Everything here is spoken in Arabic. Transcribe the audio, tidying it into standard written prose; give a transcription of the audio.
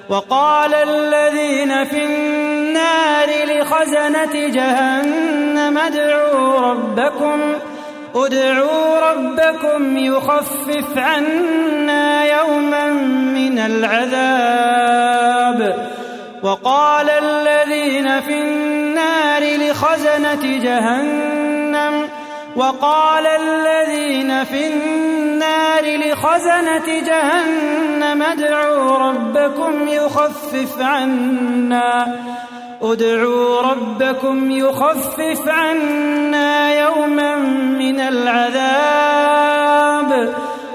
وقال الذين في النار لخزنة جهنم ادعوا ربكم يخفف عنا يوما من العذاب. وقال الذين في النار لخزنة جهنم ادعوا ربكم يخفف عنا يوما من العذاب